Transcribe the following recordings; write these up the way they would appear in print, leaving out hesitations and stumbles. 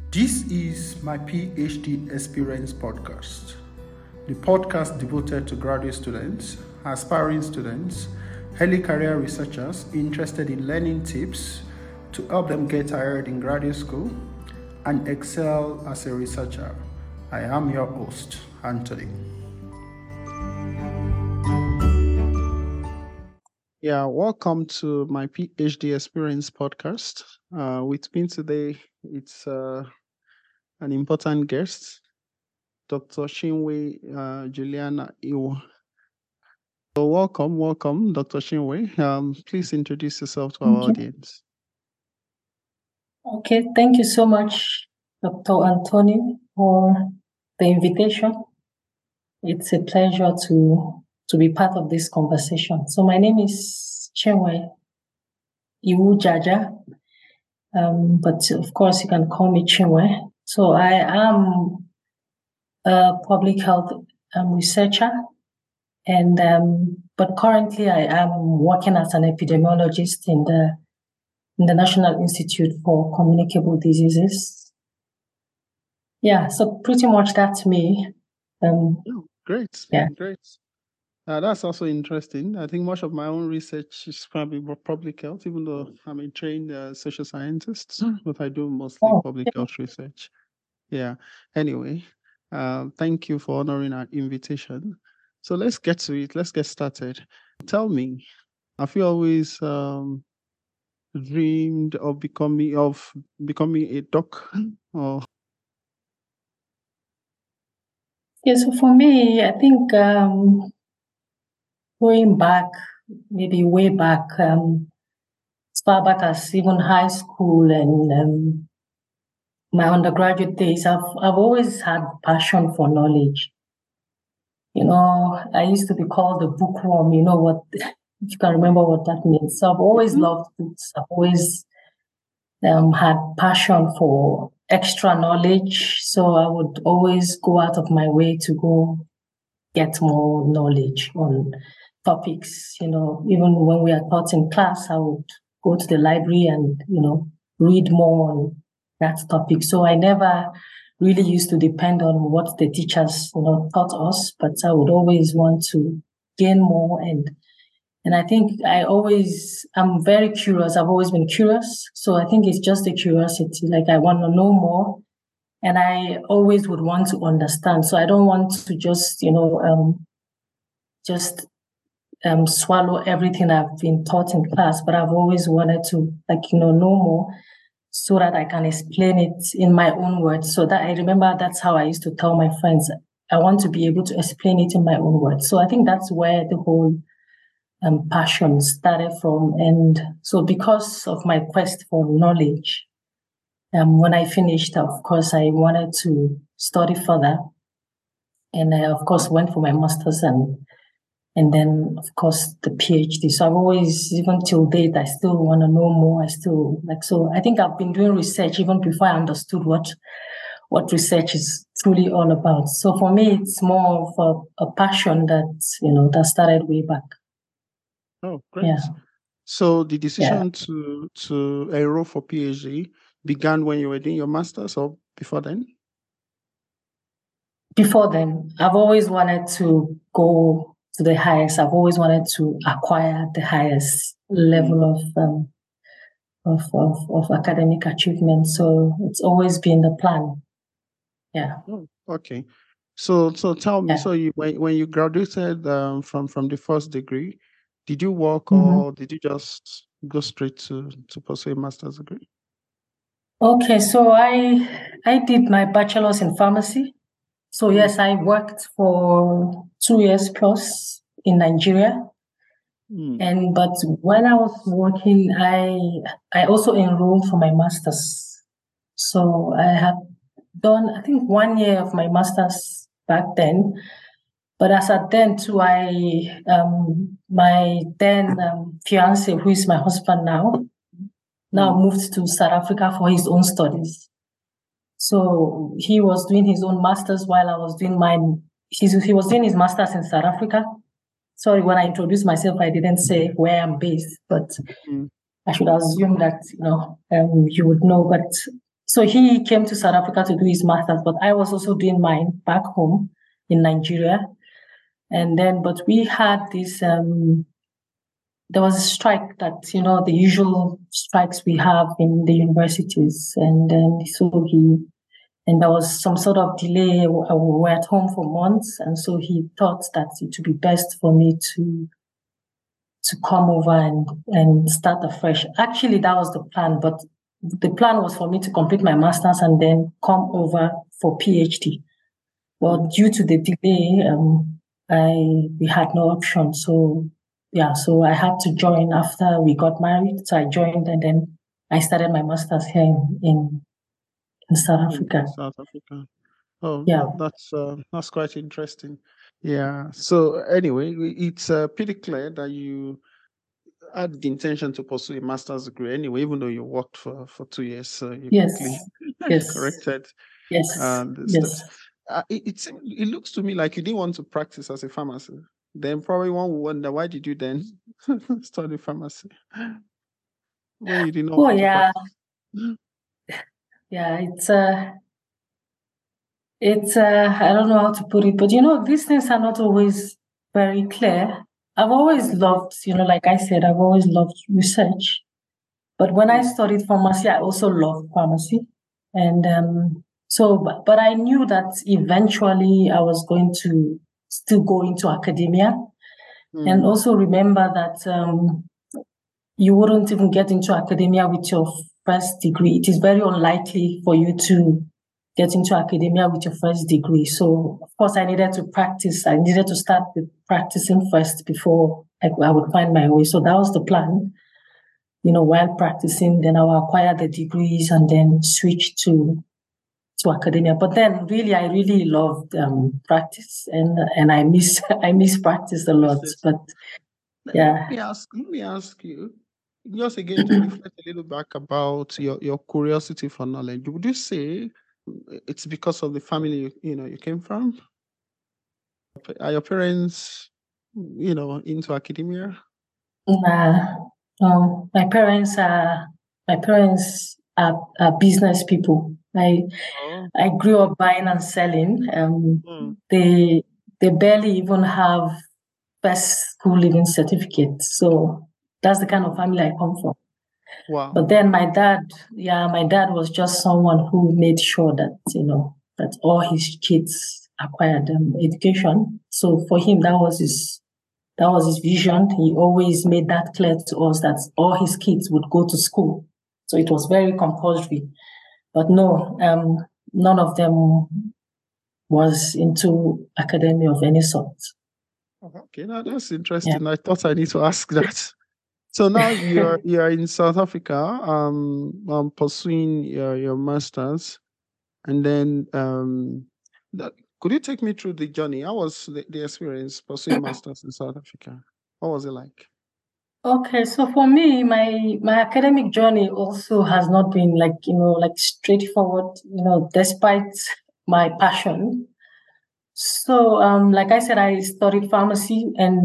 This is my PhD Experience podcast, the podcast devoted to graduate students, aspiring students, early career researchers interested in learning tips to help them get hired in graduate school and excel as a researcher. I am your host, Anthony. Yeah, welcome to my PhD Experience podcast. With me today, it's an important guest, Dr. Chinwe Juliana Iwo. So welcome, Dr. Chinwe. Please introduce yourself to our audience. Okay, thank you so much, Dr. Anthony, for the invitation. It's a pleasure to be part of this conversation. So my name is Chinwe Iwu Jaja, but of course you can call me Chinwe. So I am a public health researcher, and but currently I am working as an epidemiologist in the National Institute for Communicable Diseases. Yeah, so pretty much that's me. Great. That's also interesting. I think much of my own research is probably public health, even though I'm a trained social scientist, but I do mostly public health research. Yeah. Anyway, thank you for honoring our invitation. So let's get to it. Let's get started. Tell me, have you always dreamed of becoming a doc? Or yeah, so for me, I think going back, maybe way back, as far back as even high school and my undergraduate days, I've always had passion for knowledge. You know, I used to be called a bookworm. You know what? If you can remember what that means. So I've always loved books. I've always had passion for extra knowledge. So I would always go out of my way to go get more knowledge on topics. You know, even when we are taught in class, I would go to the library and, read more on that topic. So I never really used to depend on what the teachers, taught us, but I would always want to gain more. And I think I'm very curious. I've always been curious. So I think it's just a curiosity. Like I want to know more. And I always would want to understand. So I don't want to just, swallow everything I've been taught in class, but I've always wanted to, know more so that I can explain it in my own words. So that I remember that's how I used to tell my friends, I want to be able to explain it in my own words. So I think that's where the whole passion started from. And so because of my quest for knowledge, when I finished, of course, I wanted to study further. And I, of course, went for my master's and then, of course, the PhD. So I've always, even till date, I still want to know more. So I think I've been doing research even before I understood what research is truly all about. So for me, it's more of a passion that started way back. Oh, great. Yeah. So the decision to enroll for PhD began when you were doing your master's or before then? Before then, I've always wanted to go to the highest. I've always wanted to acquire the highest level of academic achievement. So it's always been the plan. Yeah. Oh, okay. So tell me. Yeah. So when you graduated from the first degree, did you work or did you just go straight to pursue a master's degree? Okay, so I did my bachelor's in pharmacy. So yes, I worked for 2 years plus in Nigeria. But when I was working, I also enrolled for my master's. So I had done, I think, 1 year of my master's back then. But as at then too, my then fiance, who is my husband now moved to South Africa for his own studies. So he was doing his own master's while I was doing mine. He was doing his master's in South Africa. Sorry, when I introduced myself, I didn't say where I'm based, but I should assume that you would know. But So he came to South Africa to do his master's, but I was also doing mine back home in Nigeria. And then, but we had this, there was a strike that, the usual strikes we have in the universities. And then and there was some sort of delay. We were at home for months. And so he thought that it would be best for me to come over and start afresh. Actually, that was the plan, but the plan was for me to complete my master's and then come over for PhD. Well, due to the delay, we had no option. So I had to join after we got married. So I joined, and then I started my master's here in South Africa. South Africa. Oh, yeah, that's quite interesting. Yeah. So anyway, it's pretty clear that you had the intention to pursue a master's degree anyway, even though you worked for 2 years. So you quickly corrected. Yes. Steps. It looks to me like you didn't want to practice as a pharmacist. Then probably one would wonder, why did you then study pharmacy when you didn't want to practice? Yeah, it's I don't know how to put it, but these things are not always very clear. I've always loved, like I said, I've always loved research. But when I studied pharmacy, I also loved pharmacy. And but I knew that eventually I was going to still go into academia. And also remember that you wouldn't even get into academia with your first degree. It is very unlikely for you to get into academia with your first degree. So, of course, I needed to practice. I needed to start with practicing first before I would find my way. So that was the plan. While practicing, then I will acquire the degrees and then switch to academia. But then, really, I really loved practice, and I miss practice a lot. But yeah, let me ask you just again to reflect a little back about your curiosity for knowledge. Would you say it's because of the family you came from? Are your parents into academia? No, my parents are business people. I grew up buying and selling. They barely even have first school living certificate. So that's the kind of family I come from. Wow. But then my dad was just someone who made sure that that all his kids acquired education. So for him, that was his vision. He always made that clear to us that all his kids would go to school. So it was very compulsory. But no, none of them was into academia of any sort. Okay, now that's interesting. Yeah. I thought I need to ask that. So now you're in South Africa, pursuing your masters, and then could you take me through the journey? How was the experience pursuing masters in South Africa? What was it like? Okay, so for me, my academic journey also has not been like straightforward, despite my passion. So, like I said, I studied pharmacy, and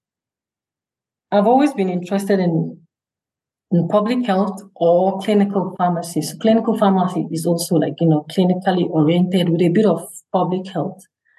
I've always been interested in public health or clinical pharmacy. So clinical pharmacy is also clinically oriented with a bit of public health.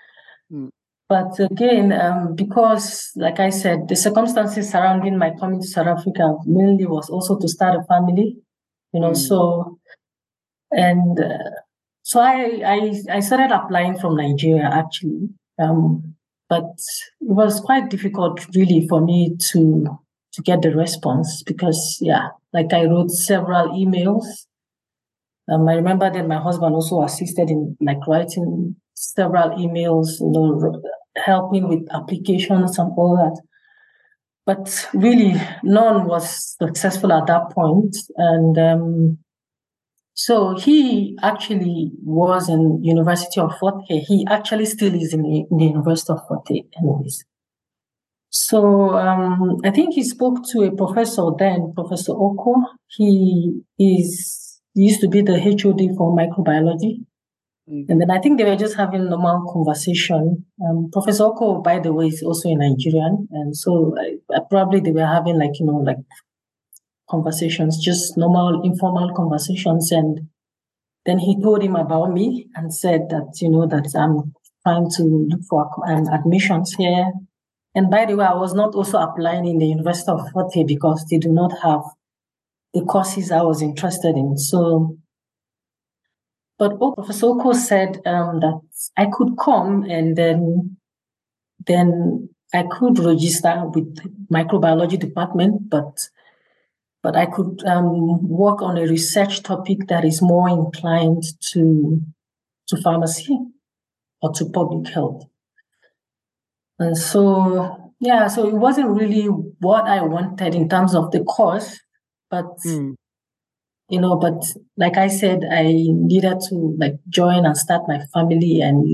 But again, because, like I said, the circumstances surrounding my coming to South Africa mainly was also to start a family, so, and so I started applying from Nigeria, actually. But it was quite difficult, really, for me to get the response because, I wrote several emails. I remember that my husband also assisted in writing several emails, helping with applications and all that. But really, none was successful at that point. And so he actually was in University of Fort Hare. He actually still is in the University of Fort Hare, anyways. So I think he spoke to a professor then, Professor Oko. He used to be the HOD for microbiology. And then I think they were just having a normal conversation. Professor Oko, by the way, is also a Nigerian. And so probably they were having conversations, just normal, informal conversations. And Then he told him about me and said that, that I'm trying to look for admissions here. And by the way, I was not also applying in the University of Fort Hare because they do not have the courses I was interested in. So, but Professor Oko said that I could come and then I could register with microbiology department, but I could work on a research topic that is more inclined to pharmacy or to public health. And so, so it wasn't really what I wanted in terms of the course, but, but like I said, I needed to join and start my family. And,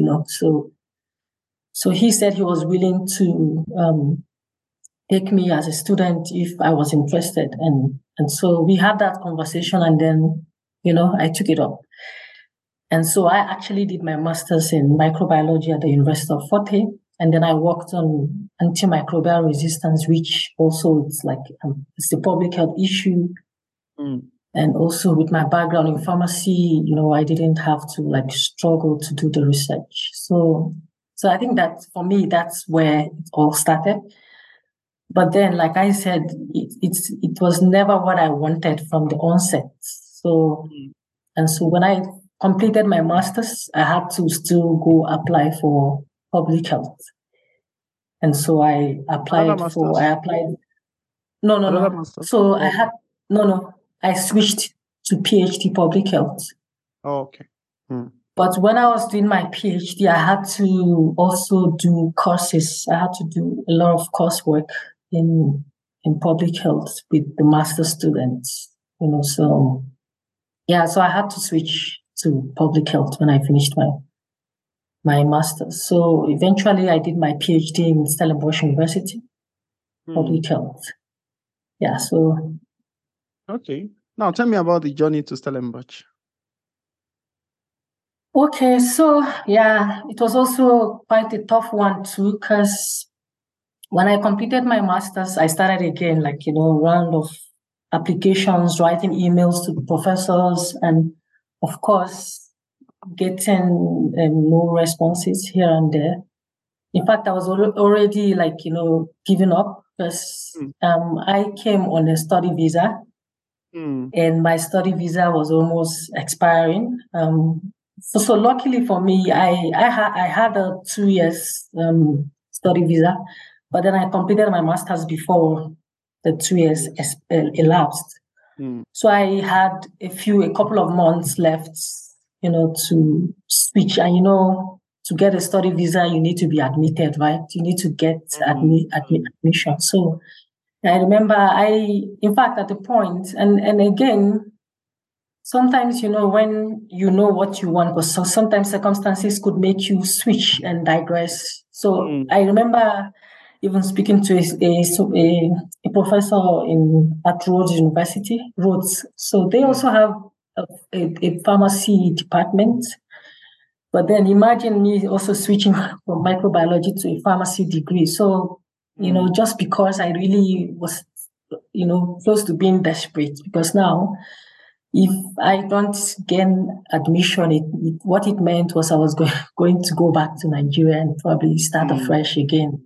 so he said he was willing to take me as a student if I was interested. And so we had that conversation, and then, I took it up. And so I actually did my master's in microbiology at the University of Fort Hare. And then I worked on antimicrobial resistance, which also it's it's a public health issue. And also with my background in pharmacy, I didn't have to struggle to do the research. So I think that for me, that's where it all started. But then, like I said, it was never what I wanted from the onset. So, and so when I completed my master's, I had to still go apply for public health. And so I applied. No. So I switched to PhD public health. Oh, okay. But when I was doing my PhD, I had to also do courses. I had to do a lot of coursework in public health with the master students, so I had to switch to public health when I finished my master's. So eventually I did my PhD in Stellenbosch University, public health. Yeah, so. Okay. Now tell me about the journey to Stellenbosch. Okay, so it was also quite a tough one too, because when I completed my master's, I started again, round of applications, writing emails to the professors, and of course, getting no responses here and there. In fact, I was already giving up because I came on a study visa, and my study visa was almost expiring. So luckily for me, I had a 2 years study visa, but then I completed my master's before the 2 years elapsed. So I had a couple of months left, to switch. And, to get a study visa, you need to be admitted, right? You need to get admission. So I remember in fact, at the point, and again, sometimes, when you know what you want, because sometimes circumstances could make you switch and digress. So I remember even speaking to a professor at Rhodes University, Rhodes. So they also have a pharmacy department. But then imagine me also switching from microbiology to a pharmacy degree. So, just because I really was, close to being desperate, because now, if I don't gain admission, what it meant was I was going to go back to Nigeria and probably start afresh again.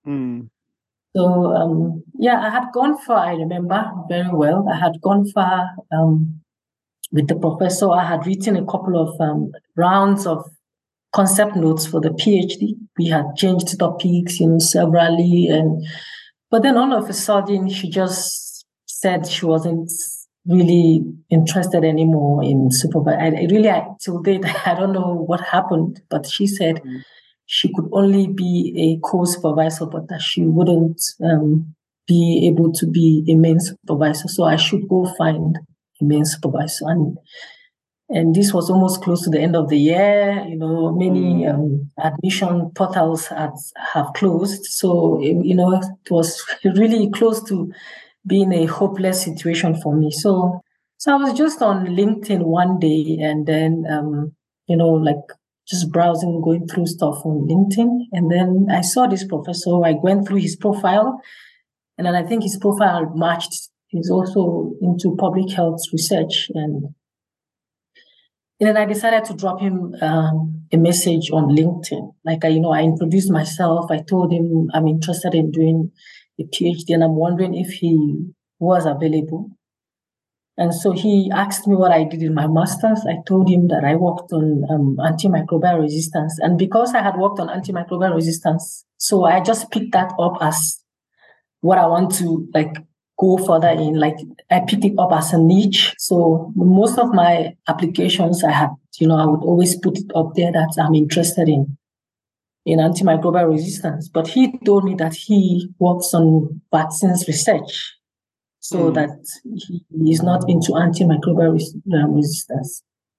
So, I had gone far, I remember very well. I had gone far with the professor. I had written a couple of rounds of concept notes for the PhD. We had changed topics, severally. But then all of a sudden, she just said she wasn't really interested anymore in supervising. Till date, I don't know what happened, but she said she could only be a co-supervisor, but that she wouldn't be able to be a main supervisor. So I should go find a main supervisor. And this was almost close to the end of the year. Many admission portals have closed. So, it was really close to being a hopeless situation for me. So I was just on LinkedIn one day, and then, just browsing, going through stuff on LinkedIn. And then I saw this professor. I went through his profile, and then I think his profile matched. He's also into public health research. And then I decided to drop him a message on LinkedIn. Like, I introduced myself. I told him I'm interested in doing a PhD and I'm wondering if he was available. And so he asked me what I did in my master's. I told him that I worked on antimicrobial resistance. And because I had worked on antimicrobial resistance, so I just picked that up as what I want to go further in. Like, I picked it up as a niche. So most of my applications I would always put it up there that I'm interested in antimicrobial resistance. But he told me that he works on vaccines research, so that he is not into antimicrobial resistance.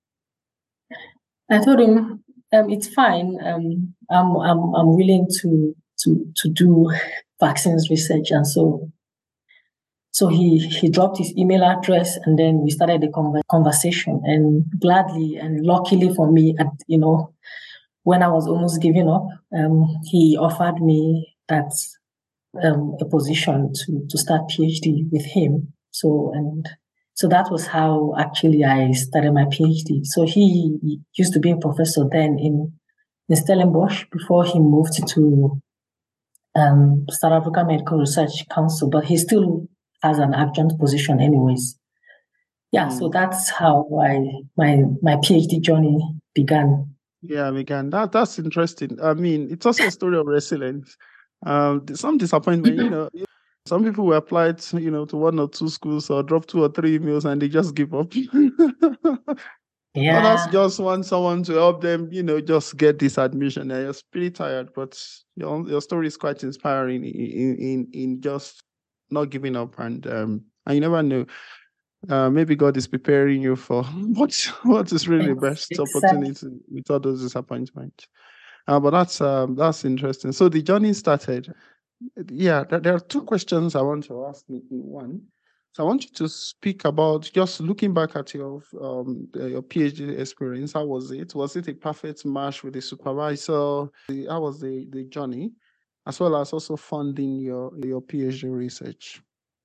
I told him, it's fine. I'm willing to do vaccines research, and so he dropped his email address, and then we started the conversation. And gladly and luckily for me, when I was almost giving up, he offered me that a position to start PhD with him. So that was how actually I started my PhD. So he used to be a professor then in Stellenbosch before he moved to South Africa Medical Research Council, but he still has an adjunct position anyways. Yeah, so that's how my PhD journey began. Yeah, began. That's interesting. I mean, it's also a story of resilience. Some disappointment, some people will apply to, to 1 or 2 schools or drop 2 or 3 emails and they just give up. Yeah. Others just want someone to help them, just get this admission. And you're pretty tired, but your story is quite inspiring in just not giving up. And you never know. Maybe God is preparing you for what is really the best opportunity with all those disappointments. But that's interesting. So the journey started. Yeah, there are 2 questions I want to ask in one. So I want you to speak about just looking back at your PhD experience. How was it? Was it a perfect match with the supervisor? How was the journey, as well as also funding your PhD research?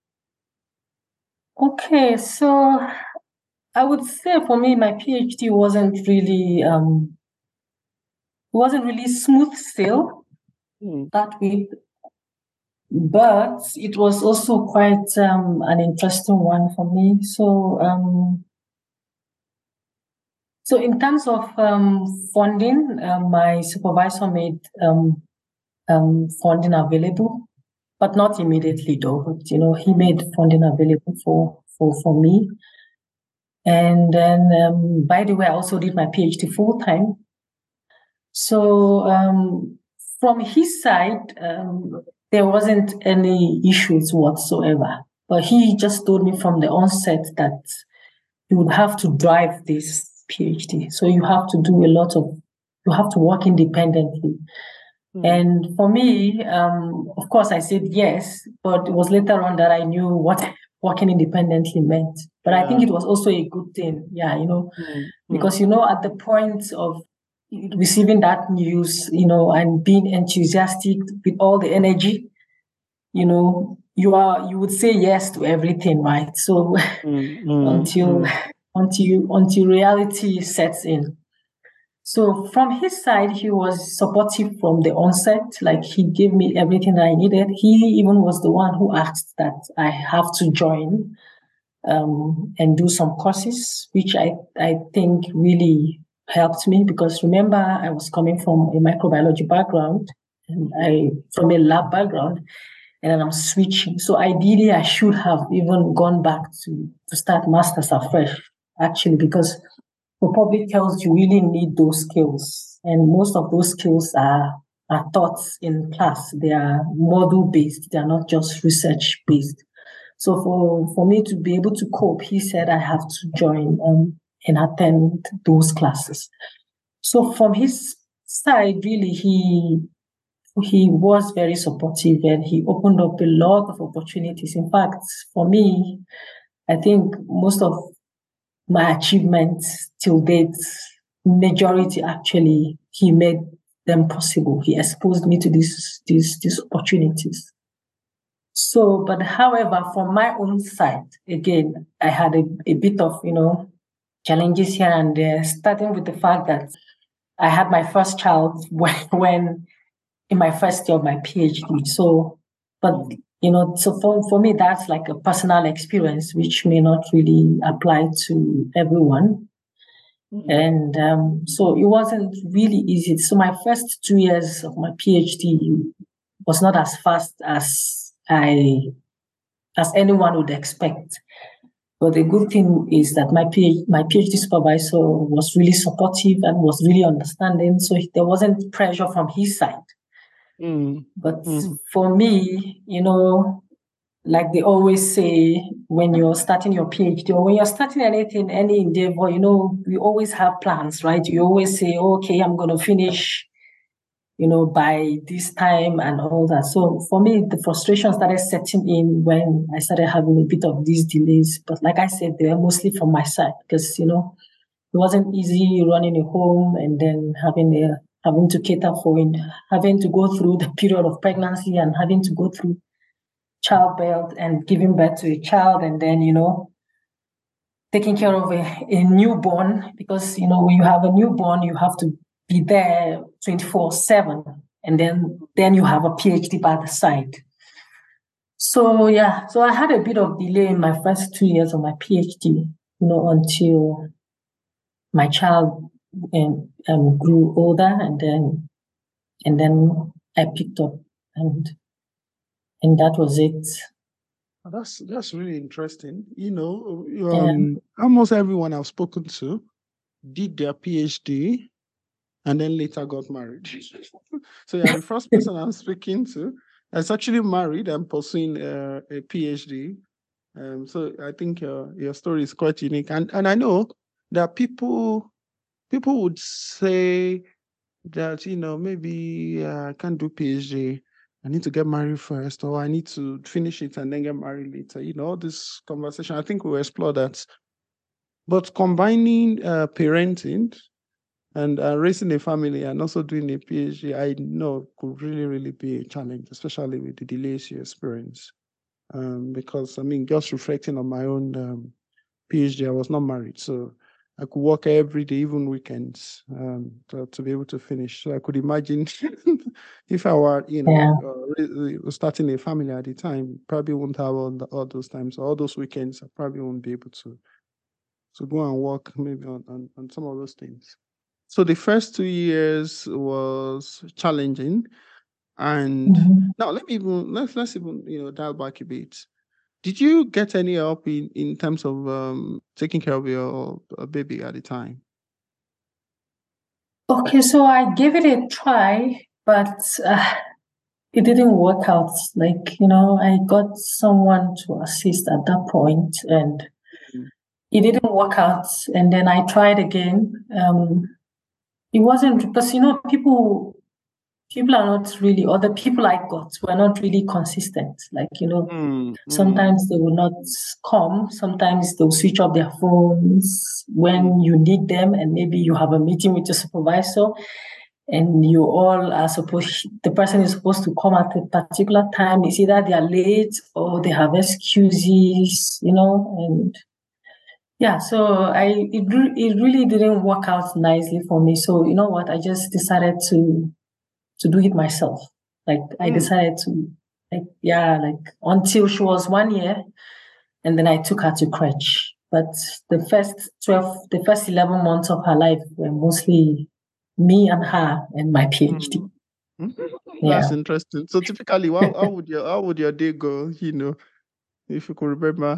Okay, so I would say for me, my PhD wasn't really smooth sail that way, but it was also quite an interesting one for me. So in terms of funding, my supervisor made funding available, but not immediately though. But he made funding available for me. And then, by the way, I also did my PhD full time. So from his side, there wasn't any issues whatsoever. But he just told me from the onset that you would have to drive this PhD. So you have to you have to work independently. And for me, of course, I said yes, but it was later on that I knew what working independently meant. But I think it was also a good thing, because, at the point of receiving that news, and being enthusiastic with all the energy, you would say yes to everything, right? So until reality sets in. So from his side, he was supportive from the onset. Like, he gave me everything that I needed. He even was the one who asked that I have to join and do some courses, which I think really helped me, because remember, I was coming from a microbiology background and from a lab background, and then I'm switching. So ideally, I should have even gone back to start masters afresh, actually, because for public health, you really need those skills. And most of those skills are taught in class. They are model-based. They are not just research-based. So for me to be able to cope, he said I have to join and attend those classes. So from his side, really, he was very supportive, and he opened up a lot of opportunities. In fact, for me, I think most of my achievements till date, majority actually, he made them possible. He exposed me to these opportunities. So, but however, from my own side, again, I had a bit of, challenges here and there, starting with the fact that I had my first child when in my first year of my PhD. So, but so for me, that's like a personal experience, which may not really apply to everyone. And so it wasn't really easy. So my first 2 years of my PhD was not as fast as anyone would expect. But the good thing is that my PhD supervisor was really supportive and was really understanding. So there wasn't pressure from his side. But for me, like they always say, when you're starting your PhD or when you're starting anything, any endeavor, we always have plans, right? You always say, okay, I'm going to finish, by this time and all that. So for me, the frustration started setting in when I started having a bit of these delays. But like I said, they were mostly from my side because, it wasn't easy running a home and then having to cater for it, having to go through the period of pregnancy and having to go through childbirth and giving birth to a child, and then taking care of a newborn, because when you have a newborn you have to be there 24/7, and then you have a PhD by the side. So I had a bit of delay in my first 2 years of my PhD, until my child grew older, and then I picked up, and that was it. That's really interesting. Almost everyone I've spoken to did their PhD and then later got married. So the first person I'm speaking to is actually married and pursuing a PhD. So I think your story is quite unique, and I know that people would say that maybe I can't do PhD. I need to get married first, or I need to finish it and then get married later. All this conversation, I think we'll explore that. But combining parenting and raising a family and also doing a PhD, I know could really, really be a challenge, especially with the delays you experience. Because, just reflecting on my own PhD, I was not married. So I could work every day, even weekends, to be able to finish. So I could imagine if I were, starting a family at the time, probably wouldn't have all those times, all those weekends. I probably won't be able to go and work maybe on some of those things. So the first 2 years was challenging, and now let's even dial back a bit. Did you get any help in terms of taking care of your baby at the time? Okay, so I gave it a try, but it didn't work out. I got someone to assist at that point, and it didn't work out. And then I tried again. It wasn't because people are not really, or the people I got were not really consistent. Sometimes they will not come. Sometimes they'll switch off their phones when you need them, and maybe you have a meeting with your supervisor, and you all are the person is supposed to come at a particular time. It's either they are late or they have excuses, and so it really didn't work out nicely for me. So you know what, I just decided to do it myself. I decided to until she was 1 year, and then I took her to crèche. But the first 11 months of her life were mostly me and her and my PhD. That's interesting. So typically, how would your day go? If you could remember.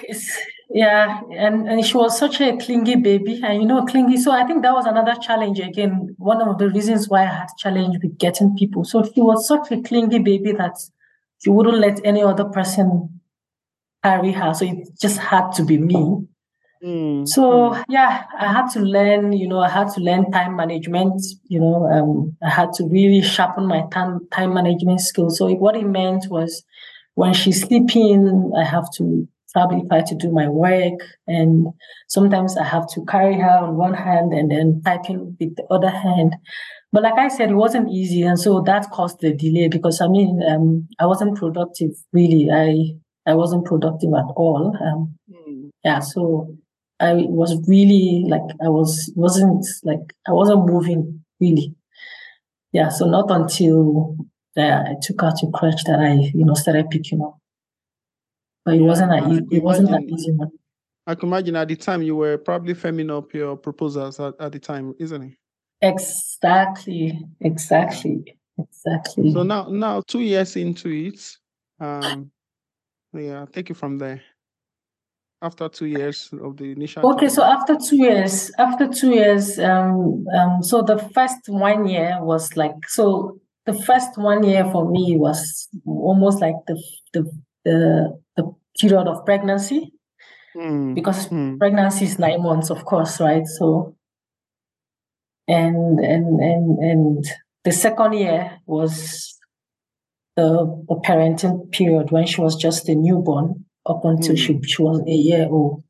And she was such a clingy baby, and clingy. So I think that was another challenge. Again, one of the reasons why I had challenge with getting people. So she was such a clingy baby that she wouldn't let any other person carry her. So it just had to be me. So I had to learn. I had to learn time management. I had to really sharpen my time management skills. So what it meant was, when she's sleeping, I have to probably try to do my work, and sometimes I have to carry her on one hand and then typing with the other hand. But like I said, it wasn't easy, and so that caused the delay, because I wasn't productive really. I wasn't productive at all. So I was really like, I wasn't moving really. Yeah. So not until I took her to crèche that I, started picking up. But it wasn't an easy one. I can imagine at the time you were probably firming up your proposals at the time, isn't it? Exactly. So now 2 years into it, take it from there. After 2 years of the initial. Okay, so after 2 years, so the first 1 year was like, so the first 1 year for me was almost like the period of pregnancy, because pregnancy is 9 months, of course, right? So, and the second year was the parenting period when she was just a newborn up until she was a year old.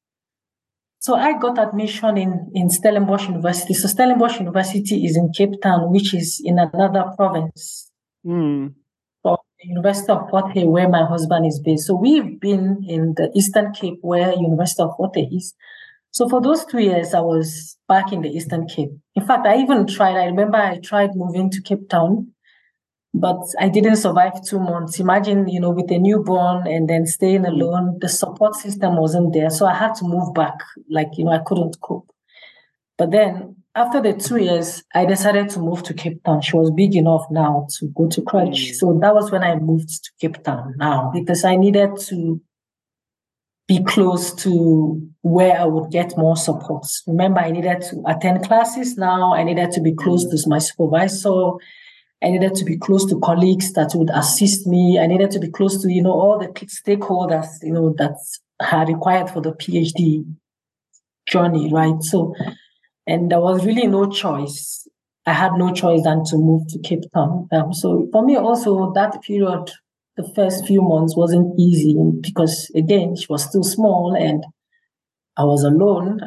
So I got admission in Stellenbosch University. So Stellenbosch University is in Cape Town, which is in another province. From the University of Fort Hare, where my husband is based. So we've been in the Eastern Cape, where University of Fort Hare is. So for those 2 years, I was back in the Eastern Cape. In fact, I remember I tried moving to Cape Town, but I didn't survive 2 months. Imagine, with a newborn and then staying alone, the support system wasn't there. So I had to move back. I couldn't cope. But then after the 2 years, I decided to move to Cape Town. She was big enough now to go to crèche. So that was when I moved to Cape Town now, because I needed to be close to where I would get more support. Remember, I needed to attend classes now. I needed to be close to my supervisor. I needed to be close to colleagues that would assist me. I needed to be close to, all the stakeholders, that are required for the PhD journey, right? So, and there was really no choice. I had no choice than to move to Cape Town. So for me also, that period, the first few months wasn't easy because, again, she was still small and I was alone.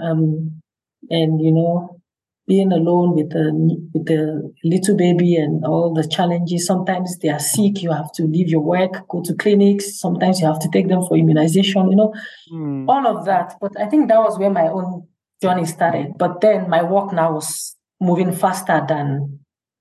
And, being alone with the little baby and all the challenges. Sometimes they are sick, you have to leave your work, go to clinics. Sometimes you have to take them for immunization, all of that. But I think that was where my own journey started. But then my work now was moving faster than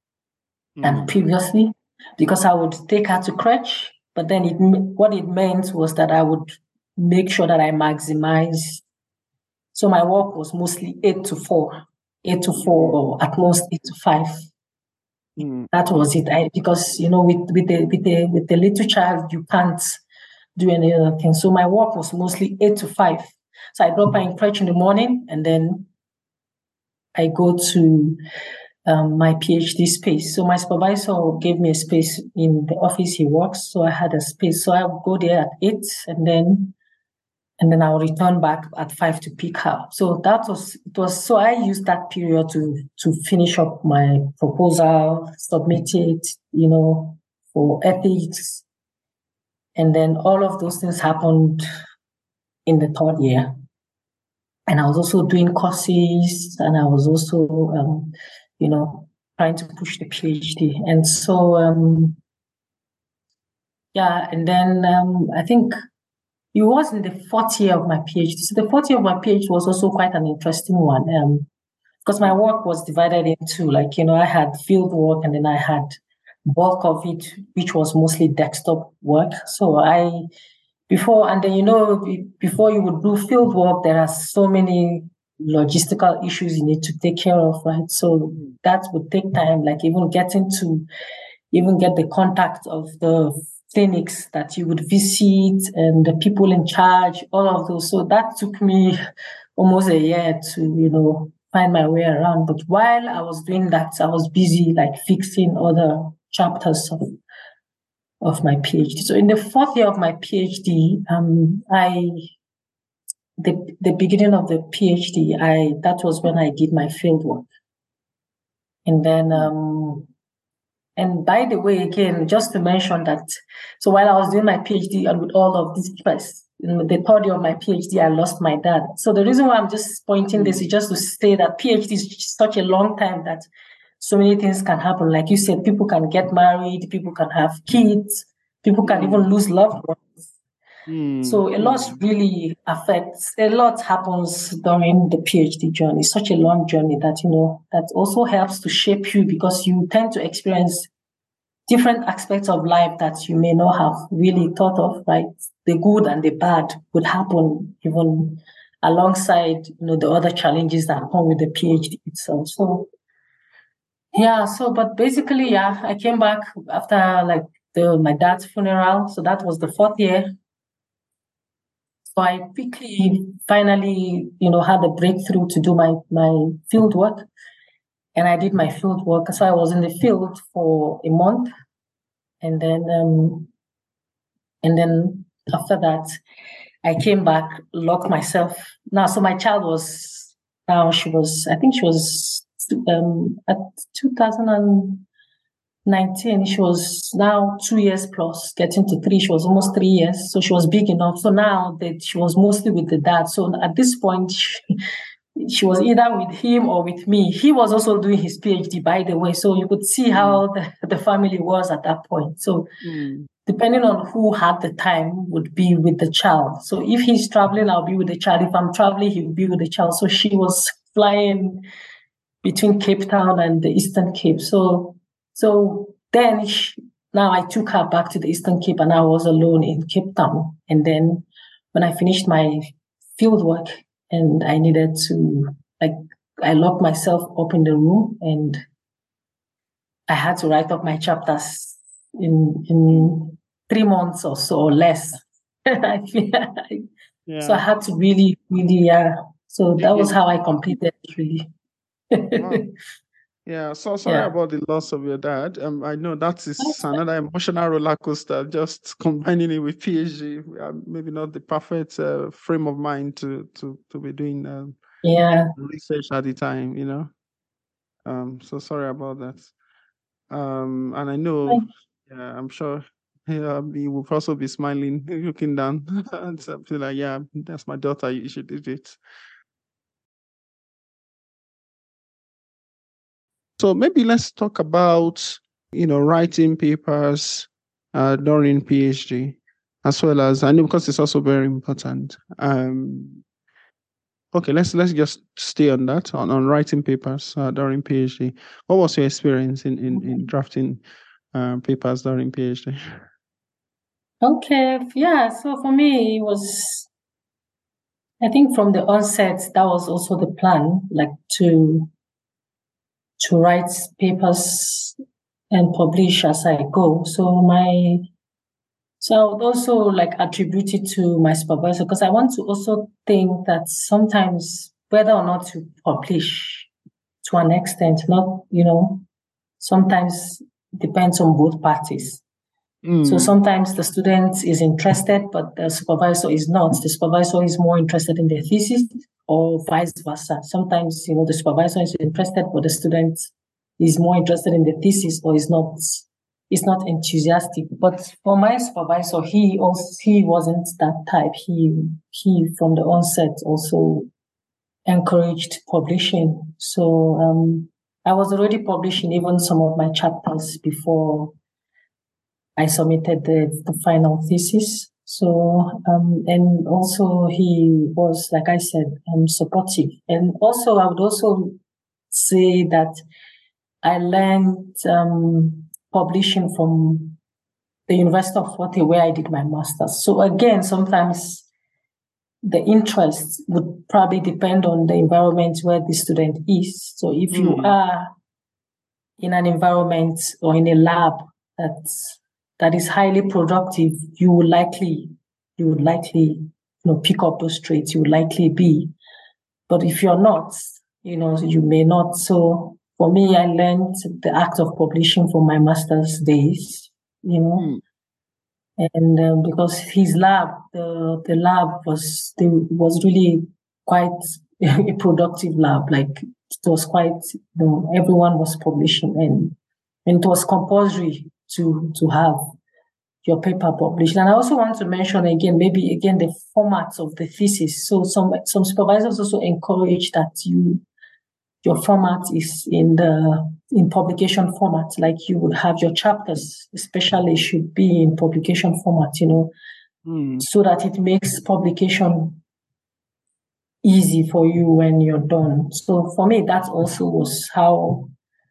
previously, because I would take her to crèche. But then what it meant was that I would make sure that I maximize. So my work was mostly 8 to 4, or at most 8 to 5. That was it. Because with the little child, you can't do any other thing. So my work was mostly 8 to 5. So I drop her in crèche in the morning, and then I go to my PhD space. So my supervisor gave me a space in the office he works. So I had a space. So I would go there at 8, and then I'll return back at 5 to pick her. So so I used that period to finish up my proposal, submit it, for ethics. And then all of those things happened in the 3rd year. And I was also doing courses, and I was also, trying to push the PhD. And so, and then I think it was in the 4th year of my PhD. So the 4th year of my PhD was also quite an interesting one, because my work was divided into, I had field work, and then I had bulk of it, which was mostly desktop work. So before you would do field work, there are so many logistical issues you need to take care of, right? So that would take time, even get the contact of the clinics that you would visit and the people in charge, all of those. So that took me almost a year to, find my way around. But while I was doing that, I was busy fixing other chapters of my PhD. So in the 4th year of my PhD, the beginning of the PhD, that was when I did my field work. And then, and by the way, again, just to mention that, so while I was doing my PhD and with all of this stress, in the 3rd year of my PhD, I lost my dad. So the reason why I'm just pointing this is just to say that PhD is such a long time that so many things can happen. Like you said, people can get married, people can have kids, people can even lose loved ones. So a lot really affects, a lot happens during the PhD journey. It's such a long journey that, that also helps to shape you, because you tend to experience different aspects of life that you may not have really thought of, right? The good and the bad would happen even alongside, the other challenges that come with the PhD itself. So, but basically, I came back after my dad's funeral. So that was the 4th year. So I quickly, finally, had a breakthrough to do my field work. And I did my field work. So I was in the field for a month. And then after that, I came back, locked myself. Now, so my child was, I think she was at 2019, she was now 2 years plus, getting to 3. She was almost 3 years. So she was big enough. So now that she was mostly with the dad. So at this point, she was either with him or with me. He was also doing his PhD, by the way. So you could see how the family was at that point. So depending on who had the time would be with the child. So if he's traveling, I'll be with the child. If I'm traveling, he'll be with the child. So she was flying between Cape Town and the Eastern Cape. So then now I took her back to the Eastern Cape and I was alone in Cape Town. And then when I finished my field work and I needed to, I locked myself up in the room and I had to write up my chapters in 3 months or so or less. So I had to really, so that was how I completed it, really. Wow. Yeah, so sorry about the loss of your dad. I know that is another emotional roller coaster, just combining it with PhD. Maybe not the perfect frame of mind to be doing research at the time, so sorry about that. And I know, I'm sure he will also be smiling, looking down and something like, that's my daughter, you should do it. So maybe let's talk about, writing papers during PhD, as well as, I know because it's also very important. Okay, let's just stay on that, on writing papers during PhD. What was your experience in drafting papers during PhD? Okay, so for me, it was, I think from the onset, that was also the plan, to write papers and publish as I go. So I would also attribute it to my supervisor, because I want to also think that sometimes whether or not to publish to an extent, not, sometimes depends on both parties. So sometimes the student is interested, but the supervisor is not. The supervisor is more interested in the thesis, or vice versa. Sometimes, the supervisor is interested, but the student is more interested in the thesis, or is not enthusiastic. But for my supervisor, he wasn't that type. He from the onset also encouraged publishing. So I was already publishing even some of my chapters before I submitted the final thesis. So, and also he was, like I said, supportive. And also, I would also say that I learned publishing from the University of Fort Hare, where I did my master's. So again, sometimes the interest would probably depend on the environment where the student is. So if you are in an environment or in a lab that is highly productive, you would likely pick up those traits. You would likely be. But if you're not, you may not. So for me, I learned the act of publishing from my master's days, and because his lab, the lab was really quite a productive lab. It was quite, everyone was publishing, and it was compulsory to have your paper published. And I also want to mention again the formats of the thesis. So some supervisors also encourage that your format is in publication format, like you would have your chapters, especially should be in publication format, so that it makes publication easy for you when you're done. So for me, that also was how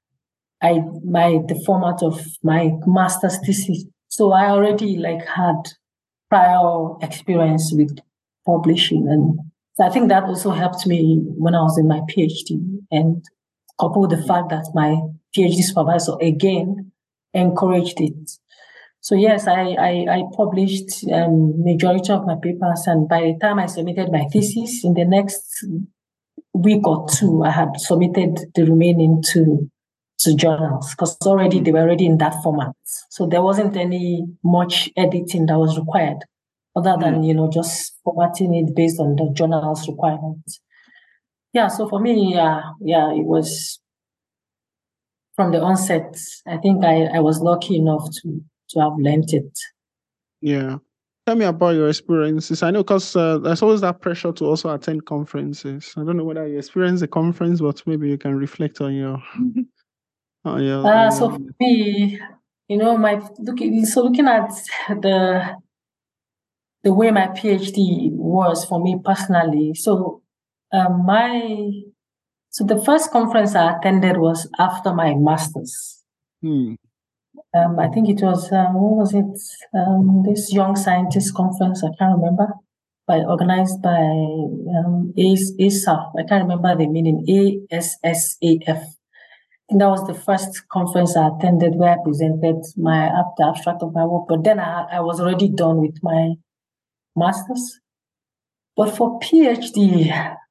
the format of my master's thesis. So I already had prior experience with publishing, and so I think that also helped me when I was in my PhD, and coupled with the fact that my PhD supervisor again encouraged it. So yes, I published majority of my papers, and by the time I submitted my thesis, in the next week or two, I had submitted the remaining to journals, because already they were already in that format. So there wasn't any much editing that was required, other than just formatting it based on the journal's requirements. Yeah, so for me, it was from the onset. I think I was lucky enough to have learned it. Yeah. Tell me about your experiences. I know because there's always that pressure to also attend conferences. I don't know whether you experienced a conference, but maybe you can reflect on your. So for me, looking at the way my PhD was for me personally. So the first conference I attended was after my master's. I think it was, what was it? This Young Scientist Conference, I can't remember, organized by ASAF. I can't remember the meaning, ASSAF. And that was the first conference I attended where I presented the abstract of my work. But then I was already done with my master's. But for PhD,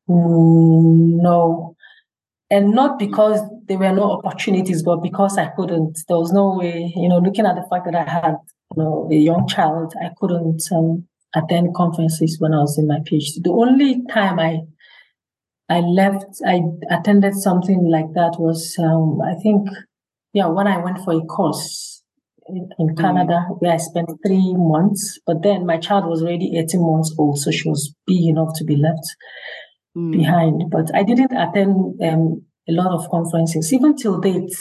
no. And not because there were no opportunities, but because I couldn't. There was no way, looking at the fact that I had, a young child, I couldn't attend conferences when I was in my PhD. The only time I attended something like that was, I think, when I went for a course in Canada, where I spent 3 months. But then my child was already 18 months old, so she was big enough to be left behind. But I didn't attend a lot of conferences, even till date.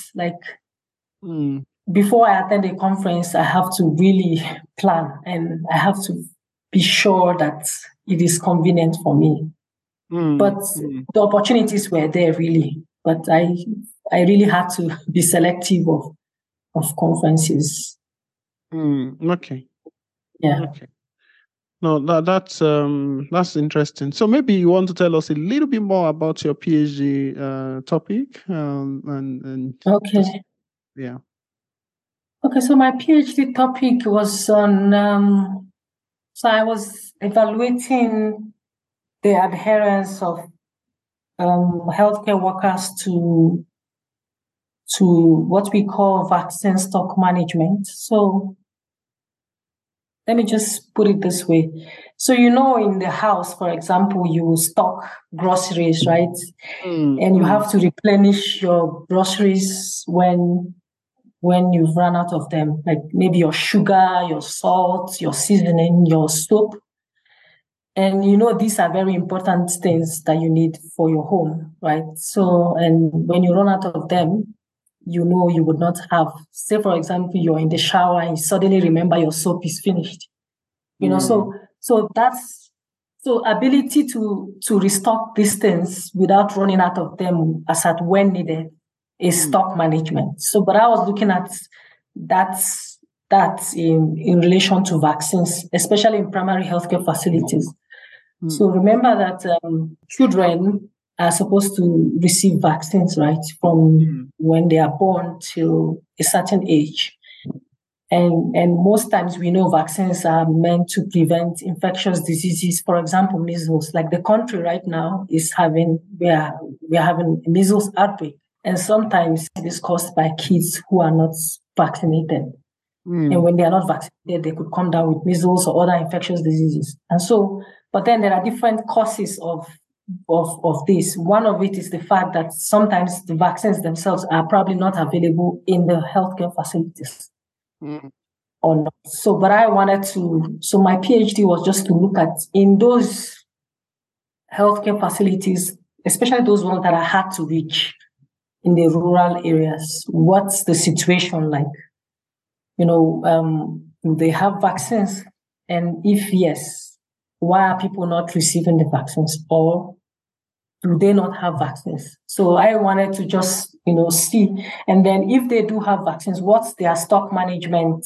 Before I attend a conference, I have to really plan, and I have to be sure that it is convenient for me. But the opportunities were there, really. But I really had to be selective of conferences. Okay. Yeah. Okay. No, that's interesting. So maybe you want to tell us a little bit more about your PhD topic, and okay. Yeah. Okay, so my PhD topic was on. So I was evaluating the adherence of healthcare workers to what we call vaccine stock management. So let me just put it this way. So, in the house, for example, you stock groceries, right? And you have to replenish your groceries when you've run out of them, like maybe your sugar, your salt, your seasoning, your soap. And these are very important things that you need for your home, right? So, and when you run out of them, you would not have, say, for example, you're in the shower and you suddenly remember your soap is finished. So that's ability to restock these things without running out of them as at when needed is stock management. So, but I was looking at that in relation to vaccines, especially in primary healthcare facilities. So remember that children are supposed to receive vaccines, right, from when they are born till a certain age. And most times we know vaccines are meant to prevent infectious diseases. For example, measles. Like the country right now is having, we are having a measles outbreak. And sometimes it is caused by kids who are not vaccinated. And when they are not vaccinated, they could come down with measles or other infectious diseases. And so, but then there are different causes of this. One of it is the fact that sometimes the vaccines themselves are probably not available in the healthcare facilities. Or not. So, but I wanted to, so my PhD was just to look at in those healthcare facilities, especially those ones that are hard to reach in the rural areas, what's the situation like? They have vaccines And if yes, why are people not receiving the vaccines, or do they not have vaccines? So I wanted to just, see. And then if they do have vaccines, what's their stock management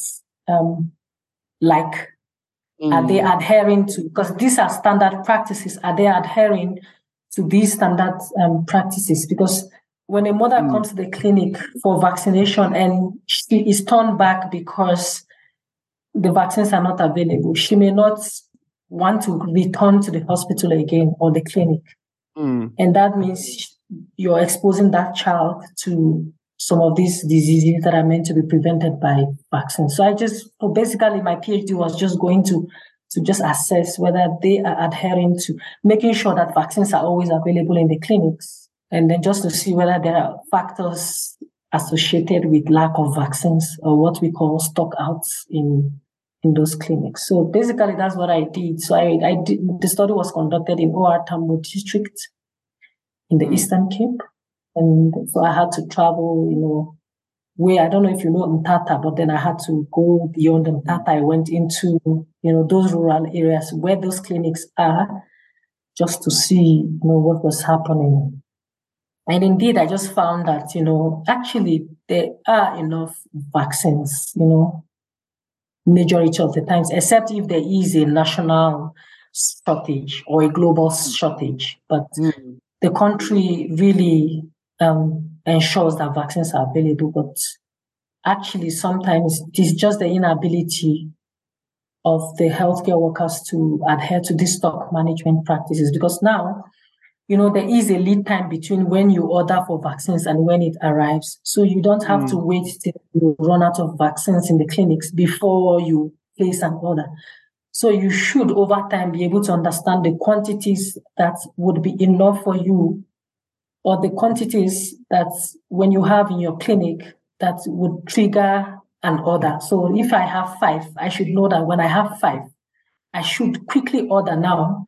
like? Are they adhering to, because these are standard practices, are they adhering to these standard practices? Because when a mother comes to the clinic for vaccination and she is turned back because the vaccines are not available, she may not want to return to the hospital again or the clinic. And that means you're exposing that child to some of these diseases that are meant to be prevented by vaccines. So basically my PhD was just going to just assess whether they are adhering to making sure that vaccines are always available in the clinics, and then just to see whether there are factors associated with lack of vaccines, or what we call stock outs in those clinics. So basically that's what I did. So I did, the study was conducted in OR Tambo district in the Eastern Cape. And so I had to travel, where, I don't know if you know Mthatha, but then I had to go beyond Mthatha. I went into, those rural areas where those clinics are, just to see, what was happening. And indeed, I just found that, actually there are enough vaccines, majority of the times, except if there is a national shortage or a global shortage. But the country really ensures that vaccines are available, but actually sometimes it is just the inability of the healthcare workers to adhere to these stock management practices, because now, there is a lead time between when you order for vaccines and when it arrives. So you don't have to wait till you run out of vaccines in the clinics before you place an order. So you should, over time, be able to understand the quantities that would be enough for you, or the quantities that when you have in your clinic that would trigger an order. So if I have 5, I should know that when I have 5, I should quickly order now,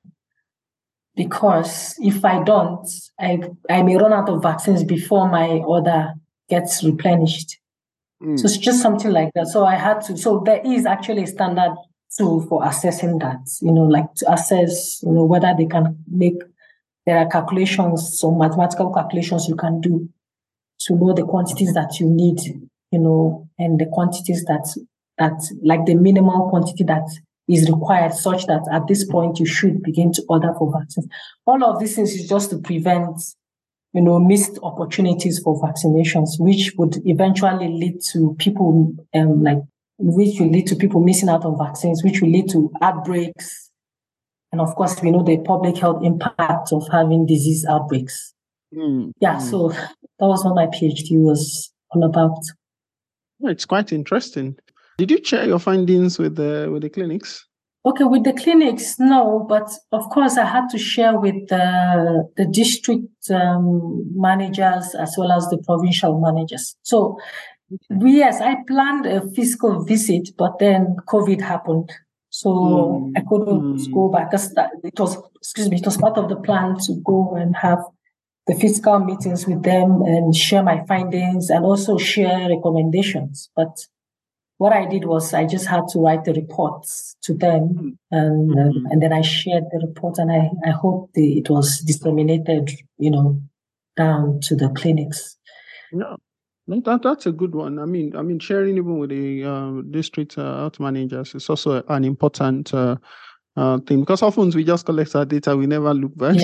because if I don't, I may run out of vaccines before my order gets replenished. So it's just something like that. So I had to, so there is actually a standard tool for assessing that, like to assess, whether they can make, there are calculations, some mathematical calculations you can do to know the quantities that you need, and the quantities that like the minimal quantity that is required, such that at this point you should begin to order for vaccines. All of these things is just to prevent, missed opportunities for vaccinations, which would eventually lead to people, which will lead to people missing out on vaccines, which will lead to outbreaks. And of course, we know the public health impact of having disease outbreaks. So that was what my PhD was all about. It's quite interesting. Did you share your findings with the clinics? Okay, with the clinics, no, but of course I had to share with the district managers as well as the provincial managers. So yes, I planned a physical visit, but then COVID happened. So I couldn't go back. It was part of the plan to go and have the physical meetings with them and share my findings and also share recommendations. But what I did was I just had to write the reports to them, and then I shared the report, and I hope it was disseminated, down to the clinics. Yeah, that's a good one. I mean, sharing even with the district health managers is also an important thing, because often we just collect our data, we never look back.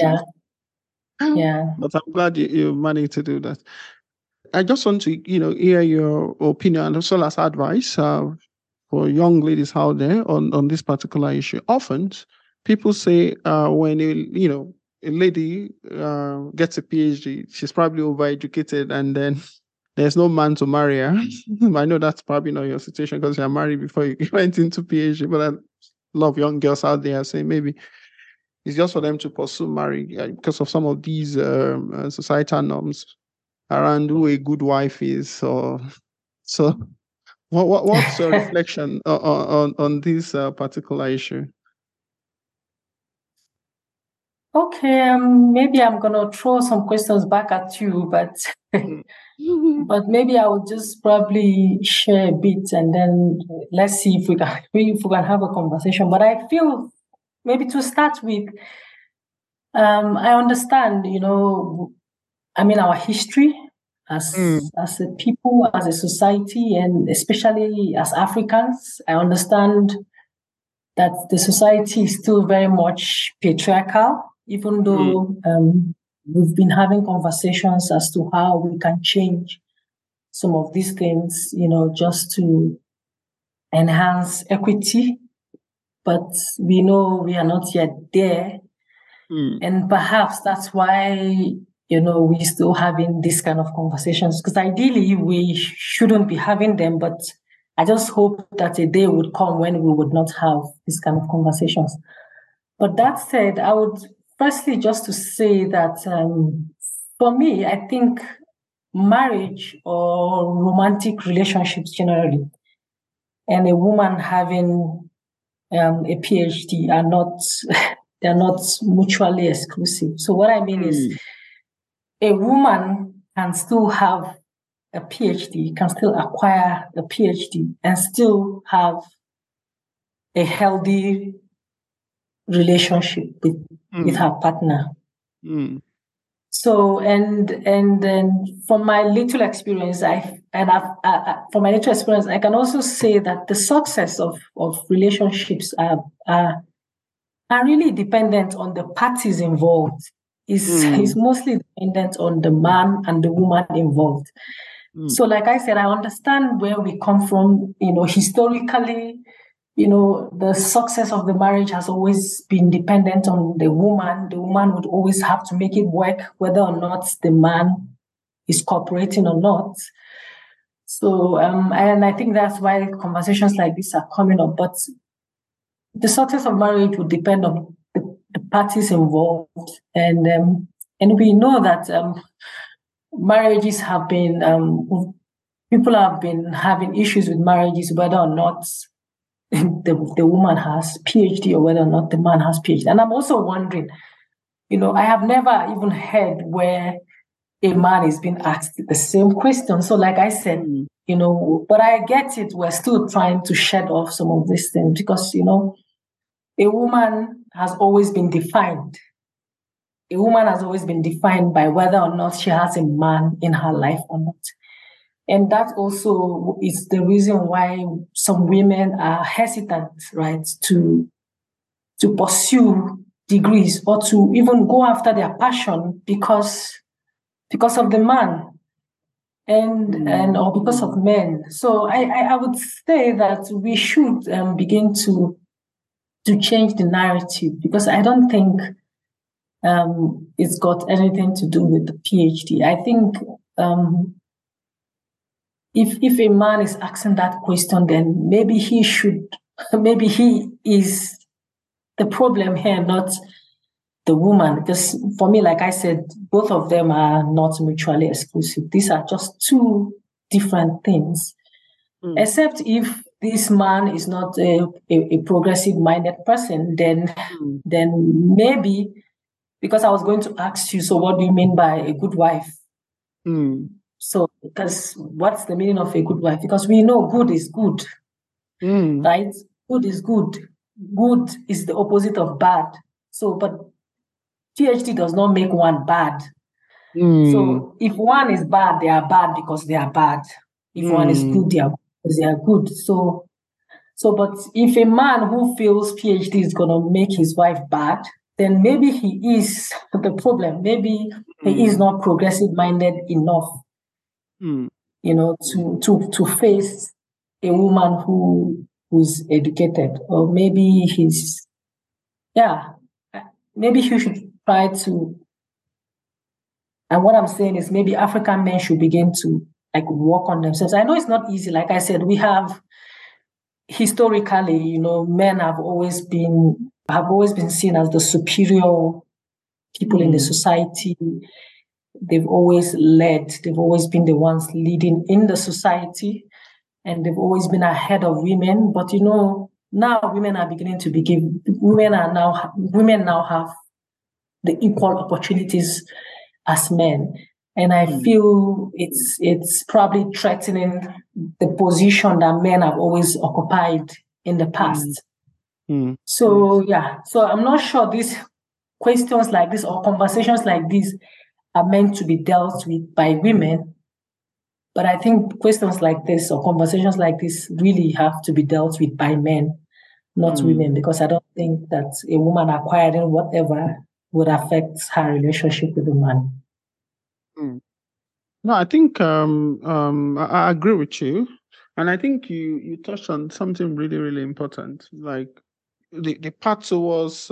Yeah. But I'm glad you managed to do that. I just want to, hear your opinion and as well as advice for young ladies out there on this particular issue. Often, people say when a lady gets a PhD, she's probably overeducated, and then there's no man to marry her. I know that's probably not your situation because you're married before you went into PhD, but a lot of young girls out there saying maybe it's just for them to pursue marriage because of some of these societal norms around who a good wife is. So what's your reflection on this particular issue? Okay, maybe I'm gonna throw some questions back at you, but but maybe I will just probably share a bit, and then let's see if we can have a conversation. But I feel maybe to start with, I understand, our history as a people, as a society, and especially as Africans. I understand that the society is still very much patriarchal, even though we've been having conversations as to how we can change some of these things, just to enhance equity. But we know we are not yet there. And perhaps that's why, we're still having this kind of conversations, because ideally we shouldn't be having them, but I just hope that a day would come when we would not have this kind of conversations. But that said, I would firstly just to say that for me, I think marriage or romantic relationships generally, and a woman having a PhD are not they're not mutually exclusive. So what I mean is, a woman can still have a PhD, can still acquire a PhD, and still have a healthy relationship with her partner. So, and then from my little experience, I can also say that the success of relationships are really dependent on the parties involved. Is mostly dependent on the man and the woman involved. So, like I said, I understand where we come from. Historically, the success of the marriage has always been dependent on the woman. The woman would always have to make it work, whether or not the man is cooperating or not. So, and I think that's why conversations like this are coming up. But the success of marriage would depend on the parties involved, and we know that marriages have been people have been having issues with marriages, whether or not the woman has PhD or whether or not the man has PhD. And I'm also wondering, I have never even heard where a man is being asked the same question. So like I said, but I get it. We're still trying to shed off some of these things because, a woman has always been defined. A woman has always been defined by whether or not she has a man in her life or not. And that also is the reason why some women are hesitant, right, to pursue degrees or to even go after their passion because of the man and or because of men. So I would say that we should begin to change the narrative, because I don't think it's got anything to do with the PhD. I think if a man is asking that question, then maybe he is the problem here, not the woman. Because for me, like I said, both of them are not mutually exclusive. These are just two different things. Except if this man is not a progressive-minded person, then maybe, because I was going to ask you, so what do you mean by a good wife? So, because what's the meaning of a good wife? Because we know good is good, right? Good is good. Good is the opposite of bad. So, but PhD does not make one bad. So, if one is bad, they are bad because they are bad. If one is good, they are good. So, but if a man who feels PhD is going to make his wife bad, then maybe he is the problem. Maybe he is not progressive-minded enough, to face a woman who's educated, or maybe maybe he should try to. And what I'm saying is, maybe African men should begin to work on themselves. I know it's not easy. Like I said, we have historically, men have always been seen as the superior people in the society. They've always led. They've always been the ones leading in the society, and they've always been ahead of women. But now women are beginning to women now have the equal opportunities as men. And I feel it's probably threatening the position that men have always occupied in the past. So I'm not sure these questions like this or conversations like this are meant to be dealt with by women. But I think questions like this or conversations like this really have to be dealt with by men, not women, because I don't think that a woman acquiring whatever would affect her relationship with a man. No, I think I agree with you. And I think you touched on something really, really important. Like the path towards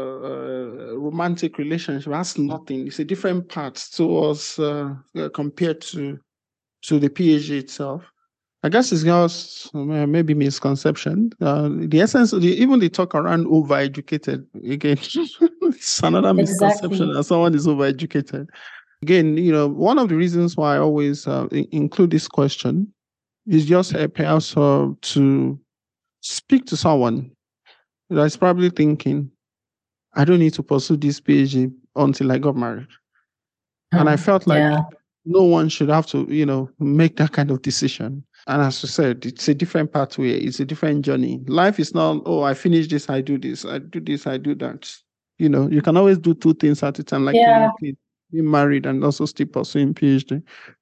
romantic relationship has nothing. It's a different path towards compared to the PhD itself. I guess it's just maybe misconception. The essence of even the talk around overeducated, again, it's another misconception that someone is overeducated. Again, one of the reasons why I always include this question is just perhaps to speak to someone that's probably thinking, I don't need to pursue this PhD until I got married. And I felt like no one should have to, make that kind of decision. And as you said, it's a different pathway. It's a different journey. Life is not, I finish this, I do this, I do this, I do that. You can always do two things at a time, like be married and also still pursuing PhD.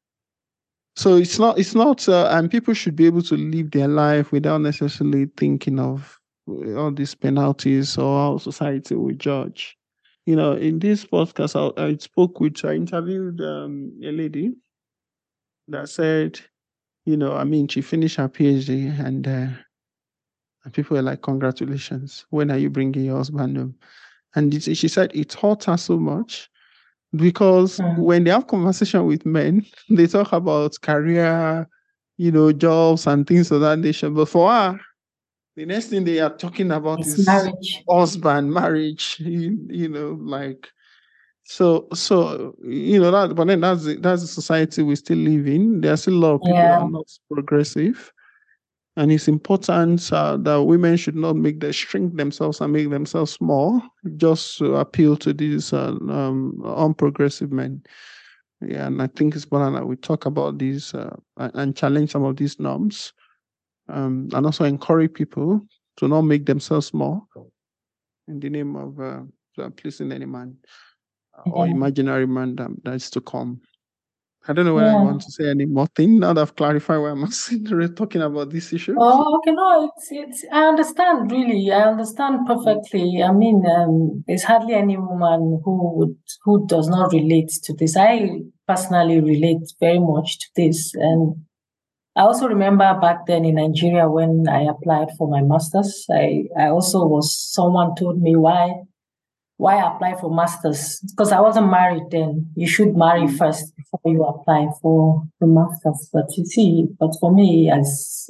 So it's not, and people should be able to live their life without necessarily thinking of all these penalties or how society will judge. In this podcast, I interviewed a lady that said, she finished her PhD and people were like, congratulations. When are you bringing your husband home? And she said it hurt her so much because when they have conversation with men, they talk about career, jobs and things of that nature. But for her, the next thing they are talking about is marriage, husband, marriage, like, so, that, but then that's the society we still live in. There are still a lot of people that are not progressive. And it's important that women should not shrink themselves and make themselves small just to appeal to these unprogressive men. Yeah, and I think it's important that we talk about these and challenge some of these norms, and also encourage people to not make themselves small in the name of pleasing any man or imaginary man that is to come. I don't know whether you want to say any more thing now that I've clarified why I'm talking about this issue. Oh, okay, no, it's. I understand really. I understand perfectly. I mean, there's hardly any woman who does not relate to this. I personally relate very much to this, and I also remember back then in Nigeria when I applied for my master's. I also someone told me why apply for masters, because I wasn't married then. You should marry first before you apply for the masters. But you see, for me, as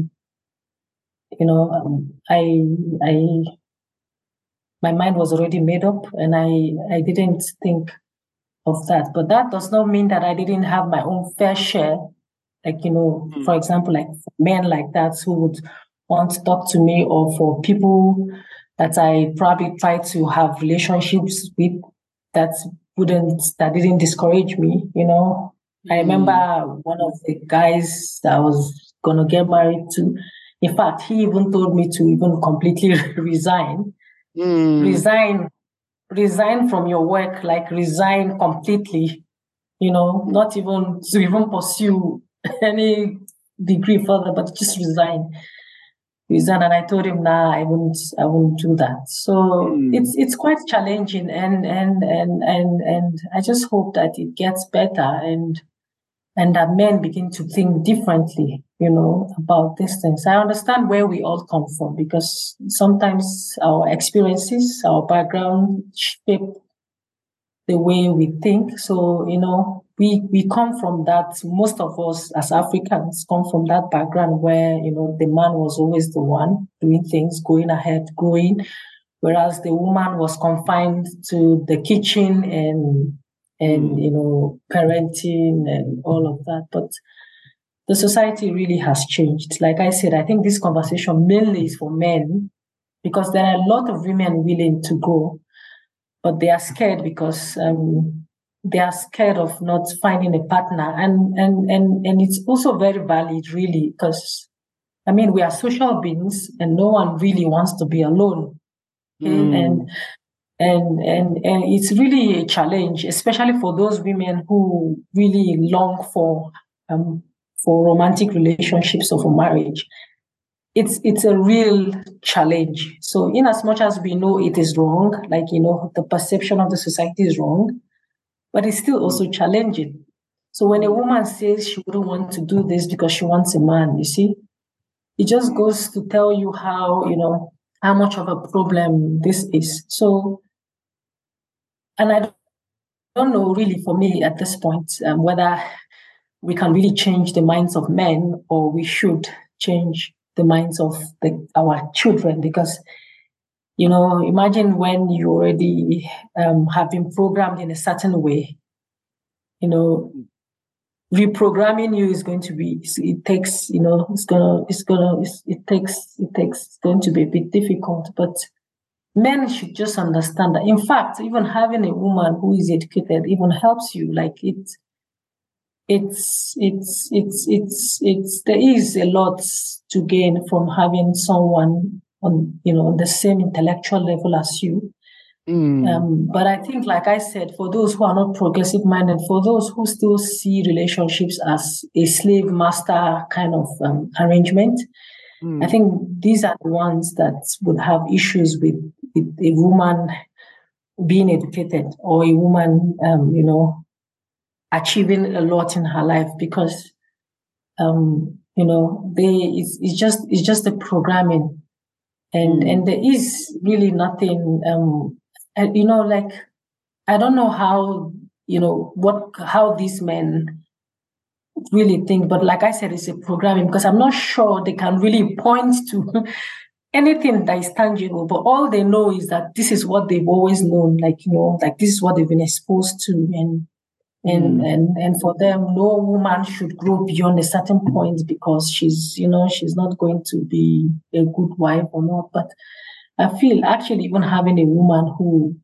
my mind was already made up, and I didn't think of that. But that does not mean that I didn't have my own fair share. Like, for example, like men like that who would want to talk to me, or for people that I probably try to have relationships with that didn't discourage me, I remember one of the guys that I was going to get married to. In fact, he even told me to even completely resign. Resign from your work, like resign completely, not even to pursue any degree further, but just resign. And I told him, nah, I won't do that. So it's quite challenging, and I just hope that it gets better and that men begin to think differently, about these things. I understand where we all come from, because sometimes our experiences, our background shape the way we think. So, we come from that. Most of us as Africans come from that background where, the man was always the one doing things, going ahead, growing, whereas the woman was confined to the kitchen and parenting and all of that. But the society really has changed. Like I said, I think this conversation mainly is for men, because there are a lot of women willing to go. but they are scared because they are scared of not finding a partner. And it's also very valid, really, because, I mean, we are social beings and no one really wants to be alone. Okay? And it's really a challenge, especially for those women who really long for romantic relationships or for marriage. It's a real challenge. So in as much as we know it is wrong, like, the perception of the society is wrong, but it's still also challenging. So when a woman says she wouldn't want to do this because she wants a man, you see, it just goes to tell you how much of a problem this is. So, and I don't know really for me at this point whether we can really change the minds of men or we should change the minds of our children, because imagine when you already have been programmed in a certain way, reprogramming you is going to be, it takes, it's going to be a bit difficult. But men should just understand that, in fact, even having a woman who is educated even helps you. Like there is a lot to gain from having someone on the same intellectual level as you. But I think, like I said, for those who are not progressive minded, for those who still see relationships as a slave master kind of arrangement, I think these are the ones that would have issues with a woman being educated or a woman, achieving a lot in her life, because it's just the programming, and there is really nothing like, I don't know how how these men really think, but like I said, it's a programming, because I'm not sure they can really point to anything that is tangible, but all they know is that this is what they've always known, like this is what they've been exposed to, and for them, no woman should grow beyond a certain point because she's not going to be a good wife or not. But I feel actually even having a woman who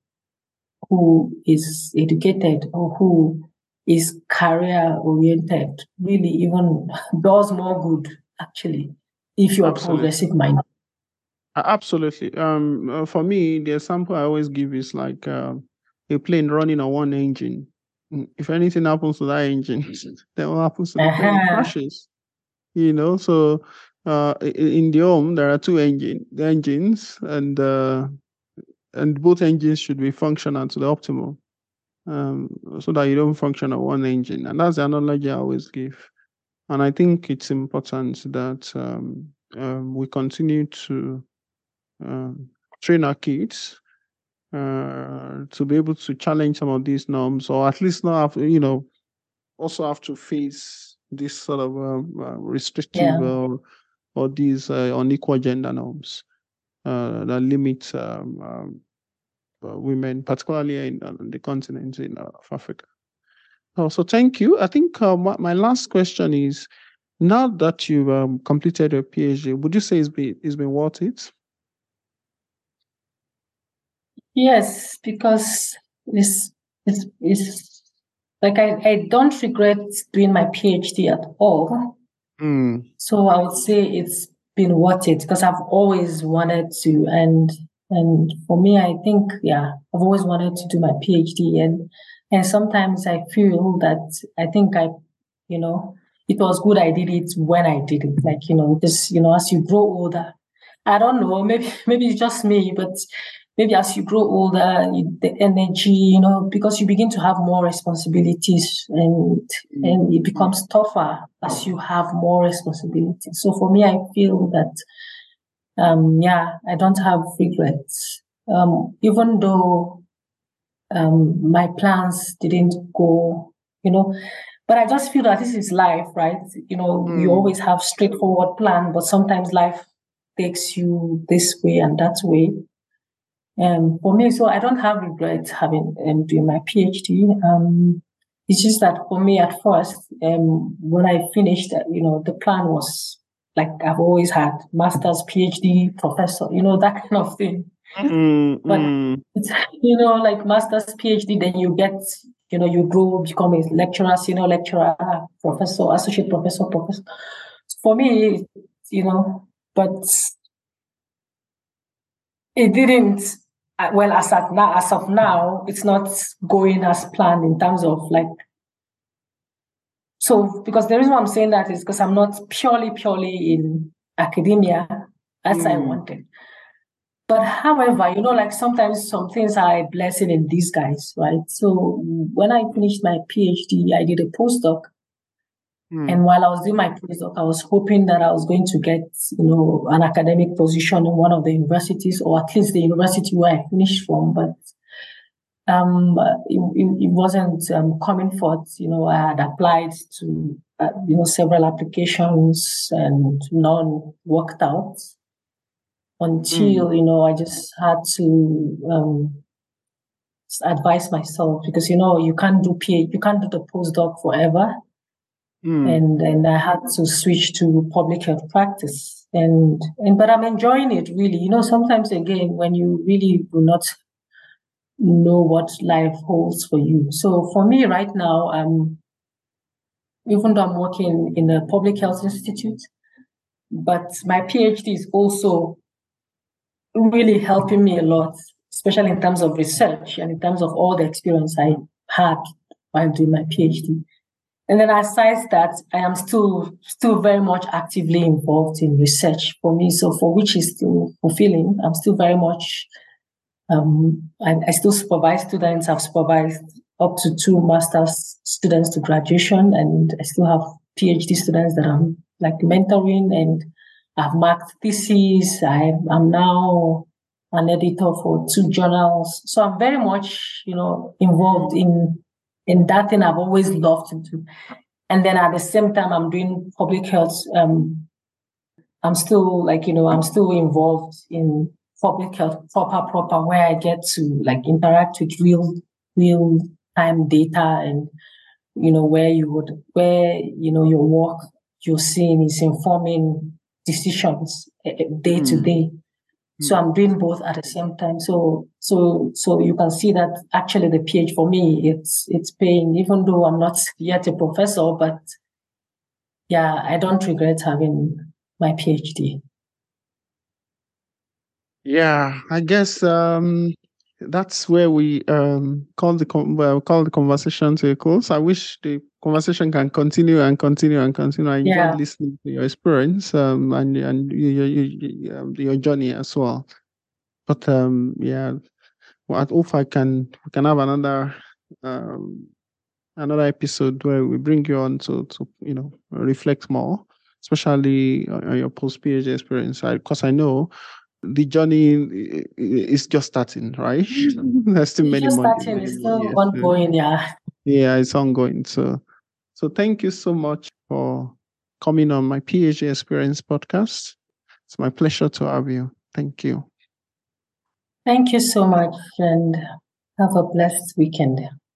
is educated or who is career oriented really even does more good, actually, if you are progressive minded. Absolutely. For me, the example I always give is like a plane running on one engine. If anything happens to that engine, then what happens to the plane? It crashes. So in the home there are two engines, and both engines should be functional to the optimal, so that you don't function on one engine. And that's the analogy I always give. And I think it's important that we continue to train our kids to be able to challenge some of these norms, or at least not have, also have to face this sort of restrictive or these unequal gender norms that limit women, particularly in the continent of Africa. So thank you. I think my last question is, now that you've completed your PhD, would you say it's been worth it? Yes, because it's like I don't regret doing my PhD at all. So I would say it's been worth it, because I've always wanted to, and for me, I think, I've always wanted to do my PhD, and sometimes I feel that I think it was good I did it when I did it, like, because, as you grow older, I don't know, maybe it's just me, but maybe as you grow older, the energy, because you begin to have more responsibilities, and it becomes tougher as you have more responsibilities. So for me, I feel that, I don't have regrets. Even though my plans didn't go, but I just feel that this is life, right? You always have straightforward plan, but sometimes life takes you this way and that way. For me, so I don't have regrets having doing my PhD. It's just that for me at first, when I finished, the plan was like I've always had: master's, PhD, professor, that kind of thing. But it's, like master's, PhD, then you get, you grow, become a lecturer, senior lecturer, professor, associate professor. For me, but it didn't. Well, as of now, it's not going as planned in terms of like. So, because the reason why I'm saying that is because I'm not purely in academia as I wanted. But however, like sometimes some things are a blessing in disguise, right? So when I finished my PhD, I did a postdoc. And while I was doing my postdoc, I was hoping that I was going to get, an academic position in one of the universities, or at least the university where I finished from. But it wasn't coming forth. I had applied to, several applications and none worked out until, I just had to advise myself, because, you can't do the postdoc forever. And I had to switch to public health practice. But I'm enjoying it, really. Sometimes again, when you really do not know what life holds for you. So for me right now, even though I'm working in a public health institute, but my PhD is also really helping me a lot, especially in terms of research and in terms of all the experience I had while doing my PhD. And then aside that, I am still very much actively involved in research for me. So for which is still fulfilling. I'm still very much, I still supervise students. I've supervised up to 2 master's students to graduation, and I still have PhD students that I'm like mentoring, and I've marked theses. I'm now an editor for 2 journals. So I'm very much, involved in that thing I've always loved to do. And then at the same time, I'm doing public health. I'm still I'm still involved in public health proper, where I get to like interact with real time data, and where your work you're seeing is informing decisions day to day. So I'm doing both at the same time. So you can see that actually the PhD for me, it's paying, even though I'm not yet a professor, but yeah, I don't regret having my PhD. Yeah, I guess that's where we call the conversation to a close. I wish the conversation can continue and continue and continue. I enjoyed listening to your experience and your journey as well. But yeah, well, I hope we can have another episode where we bring you on to reflect more, especially on your post PhD experience. Because I know the journey is just starting, right? There's still many months. It's still ongoing, yeah. Yeah, it's ongoing. So thank you so much for coming on my PhD Experience podcast. It's my pleasure to have you. Thank you. Thank you so much, and have a blessed weekend.